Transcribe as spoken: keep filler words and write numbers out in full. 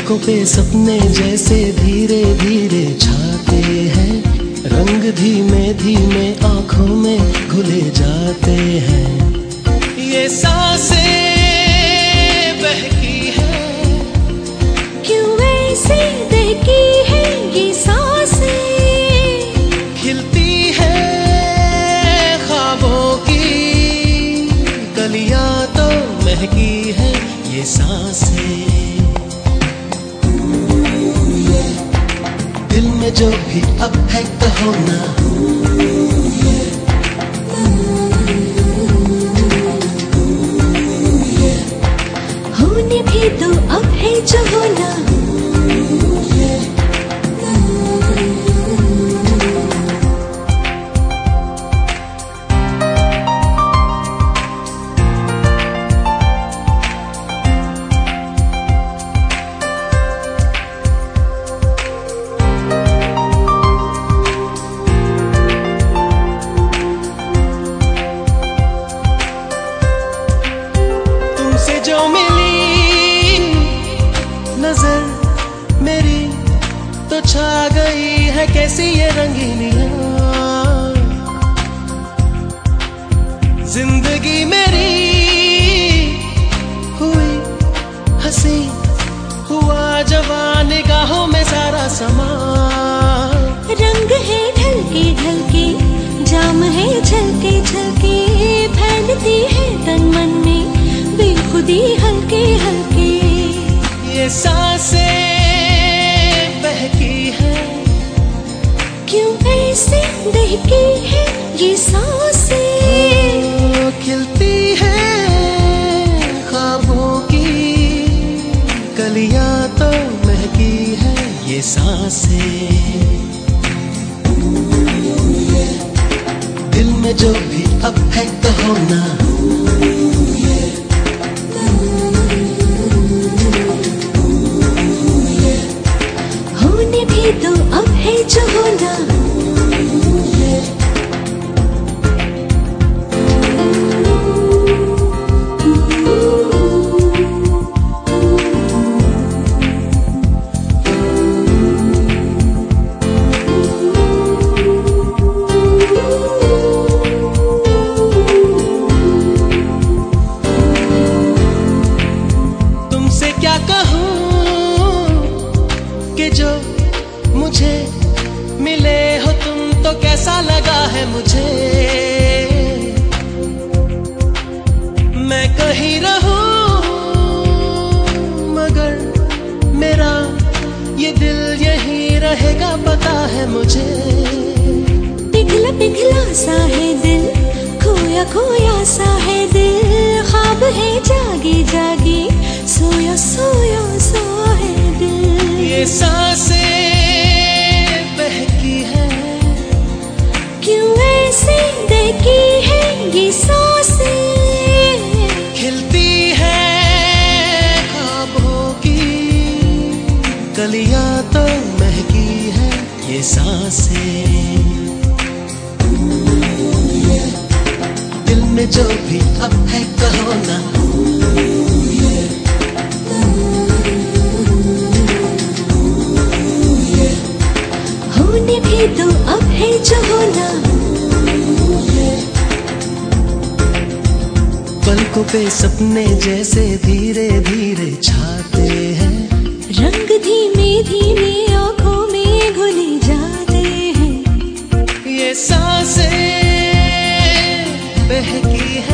पलकों पे सपने जैसे धीरे धीरे छाते हैं, रंग धीमे धीमे आंखों में घुले जाते हैं। ये सांसें बहकी है, क्यों ऐसे बहकी है ये सांसें, खिलती है ख्वाबों की कलियां तो महकी है ये सांसें। दिल में जो भी अब है कहो ना, होने भी तो अब है जो होना। तुमसे जो मिली नजर मेरी तो छा गई है कैसी ये रंगीनियां। जिंदगी मेरी हुई हंसी, हुआ जवान निगाहों में सारा समा। रंग है ढलके ढलके, जाम है झलके झलके, फैलती है तन मन में बेखुदी हल्के हल्के। ये सांसें बहकी है, क्यों ऐसे बहकी है ये सांसें, खिलती है ख्वाबों की कलियां तो महकी है ये सांसें। दिल में जो भी अब है कहो ना, होने भी तो अब है जो होना। तुमसे क्या कहूँ कि जो मुझे मिले हो तुम तो कैसा लगा है मुझे। मैं कहीं रहूं मगर मेरा ये दिल यहीं रहेगा पता है मुझे। पिघला पिघला सा है दिल, खोया खोया सा है दिल, ख्वाब है जागी जागी, सोया सोया सा है दिल। ये सांसें बहकी है, क्यों ऐसे बहकी है ये सांसें, खिलती है ख्वाबों की कलियां तो महकी है ये सांसें। दिल में जो भी अब है कहो ना, होने भी तो अब है जो होना। पलकों पे सपने जैसे धीरे धीरे छाते हैं, रंग धीमे धीमे आंखों में घुले जाते हैं। ये सांसें बहकी है,